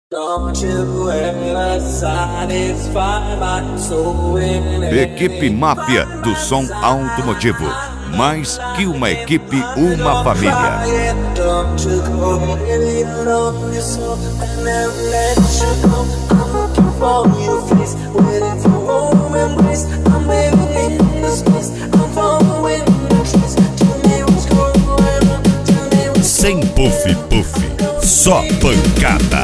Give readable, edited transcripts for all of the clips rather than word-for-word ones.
Equipe Máfia do som automotivo. Mais que uma equipe, uma família. Sem puff, só pancada.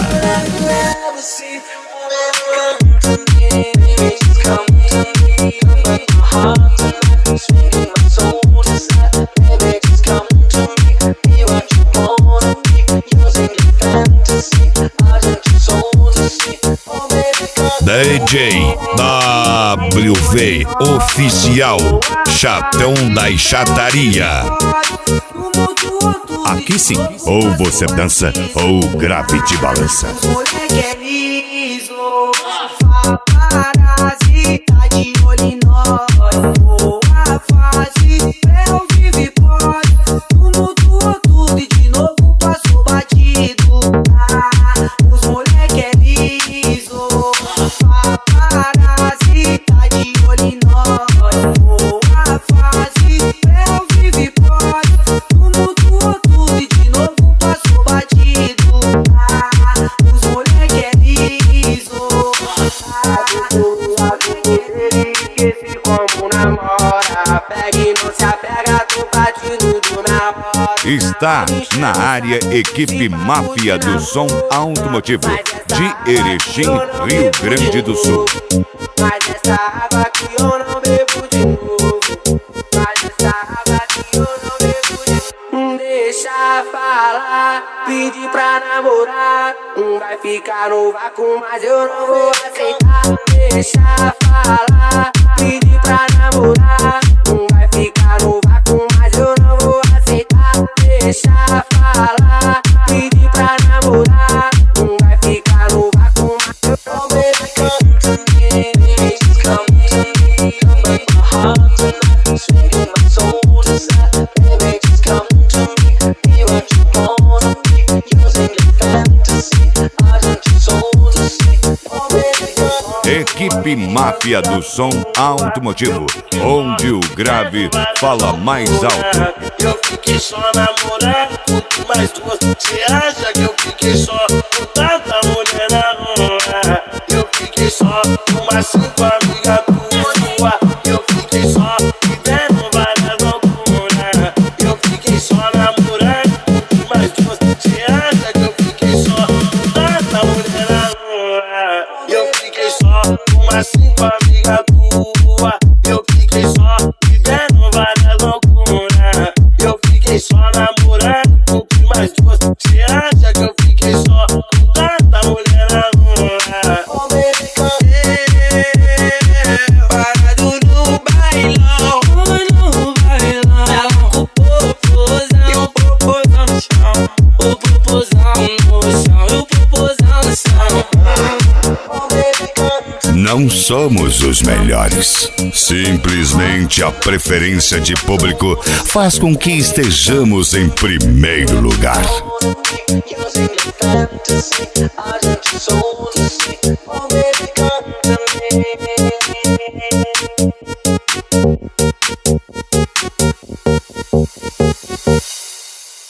DJ WV Oficial, chatão da chataria. Aqui sim, ou você dança ou o grave te balança. Moleque é liso, paparazzi, tá de olho em nós. Boa fase, eu vive pode. Tumultuou tudo e de novo passou batido. Os moleque é liso, paparazzi, tá de olho em nós. Boa fase, eu vive pode. Tumultuou tudo e de novo passou batido. Os moleque é liso. Esquece como namora. Pega e não se apega, tô batido do na hora. Está na área Equipe Máfia do som automotivo de Erechim, Rio Grande do Sul. Mas essa água que eu não bebo de novo. Mas essa água que eu não bebo de novo. Deixa falar, pedi pra namorar. Vai ficar no vácuo, mas eu não vou aceitar. Deixa falar, pedi pra namorar. Vai ficar no vácuo, mas eu não vou aceitar. Deixa falar, pedi pra namorar. Vai ficar no vácuo, mas eu não vou aceitar. Equipe Máfia do som automotivo, onde o grave fala mais alto. Eu fiquei só namorando, mais duas. Você acha que eu fiquei só com tanta mulher na rua? Eu fiquei só com umas 5 amigas tuas. Eu fiquei só vivendo várias loucuras. Eu fiquei só namorando, mais duas. Você acha que eu fiquei só com tanta mulher na rua? Eu fiquei só com umas 5 amigas tuas. Eu fiquei só vivendo várias loucuras. Eu fiquei só namorando com mais duas. Você acha que eu fiquei só com tanta mulher na rua? Parado no bailão, no bailão. Ela com o popozão e o popozão no chão. O popozão no chão e o popozão no chão. Não somos os melhores. Simplesmente a preferência de público faz com que estejamos em primeiro lugar. Using your fantasy, I don't soul to see.